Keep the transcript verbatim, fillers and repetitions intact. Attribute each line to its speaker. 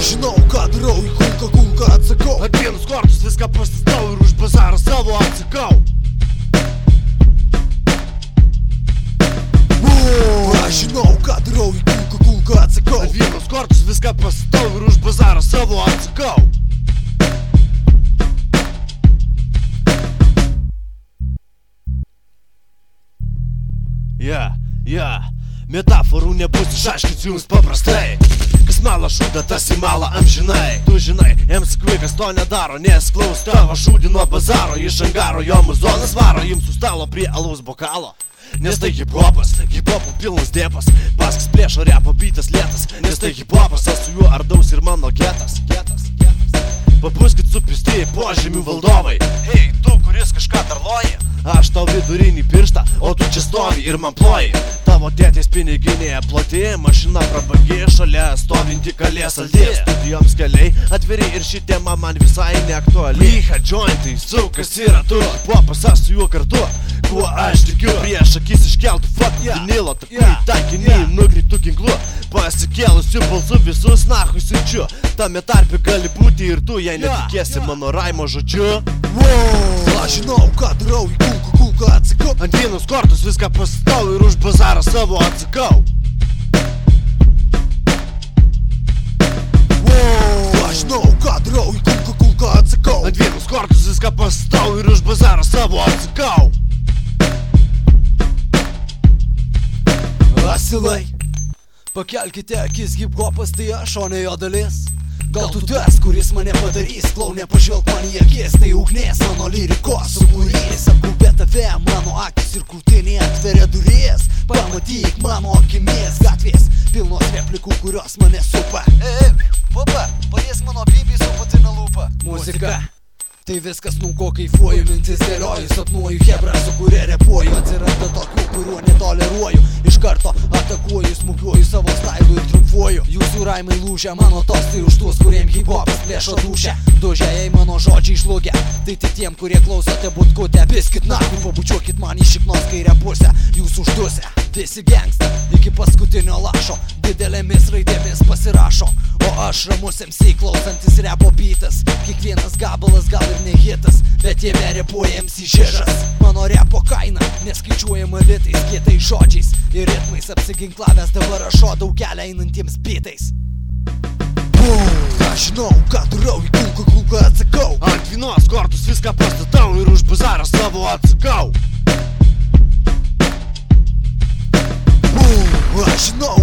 Speaker 1: Aš žinau, ką darau, į kulką kulką atsakau.
Speaker 2: Ant vienus kortus viską pastatau ir už bazarą savo atsakau.
Speaker 1: Aš žinau, ką darau, į kulką kulką atsakau.
Speaker 2: Ant vienus kortus viską pastatau ir už bazarą savo atsakau. Ja, ja, metaforų nebus, išaiškinsiu jums paprastai. Kas malą šūda, tas į malą amžinai. Tu žinai, M C Kvikas to nedaro, nes klaus tavo šūdį nuo bazaro. Iš angaro jo muzonas varo, jums su stalo prie alaus bokalo. Nes tai hip-hopas, hip-hopų pilnas dėpas. Paskas plėšo repo bytas lėtas. Nes tai hip-hopas, aš su juo ardaus ir mano getas. Getas, getas. Pabuskit supisti požemių valdovai. Hei, tu, kuris kažką tarloji. Aš tau vidurinį pirštą, o tu čia stovi ir man ploji. Tavo tėtės piniginėje ploti, mašina prabangi, šalia stovinti kalė saldi. Studijoms keliai atviri ir ši tema man visai neaktuali. Lyha jointai, su kas yra tu, popas aš su juo kartu. Kuo aš tikiu, prieš akis iškeltų fuck vinilo, takai taikinį nukreiptų ginklu. Pasikėlusiu balsu visus nahui siunčiu. Tame tarpe gali būti ir tu, jei netikėsi mano raimo žodžiu.
Speaker 1: Aš žinau, ką darau, į kulką kulką atsakau.
Speaker 2: Ant vienus kortus viską pastatau ir už bazarą savo atsakau.
Speaker 1: Aš žinau, ką darau, į kulką kulką atsakau.
Speaker 2: Ant vienus kortus viską pastatau ir už bazarą savo atsakau.
Speaker 1: Asilai, pakelkite akis, hip-hopas tai aš, o ne jo dalis. Gal tu tas, kuris mane padarys, klaune pažvelk man į akis. Tai ugnies mano lyrikos sukūrys. Apgaubė tave, mano akis ir krūtinė atveria duris. Pamatyk mano akimis gatvės pilnos replikų, kurios mane supa.
Speaker 3: Ei, papa, paliesk mano pipį su patina lūpa.
Speaker 1: Muzika, tai viskas, nuo ko kaifuoju, mintis dėlioju, sapnuoju, hebra, su kuria repuoju. Atsiranda tokių, kuriuo netoleruoju. Iš karto atakuoju, smūgiuoju savo stailu ir triumfuoju. Jūsų raimai lūžia, mano tostai už tuos, kuriem hip-hopas plėšo dūšę. Dužia, jei mano žodžiai išlūgia, tai tik tiem, kurie klausote butkutę. Piskit nahui, pabučiuokit man į šiknos kairę pusę. Jūs uždusę, visi gangsta, iki paskutinio lašo. Didelėmis raidėmis pasirašo. O aš ramus M C klausantis repo beatas. Kiekvienas gabalas gal ir ne hitas, bet jame repuoja M C žežas. Mano repo kaina neskaičiuojama litais, kietais žodžiais ir ritmais. Apsiginklavęs dabar aš rodau kelią einantiems beatais. Aš žinau, ką darau, į kulką kulką atsakau.
Speaker 2: Ant vienos kortus viską pastatau ir už bazarą savo atsakau.
Speaker 1: Aš žinau,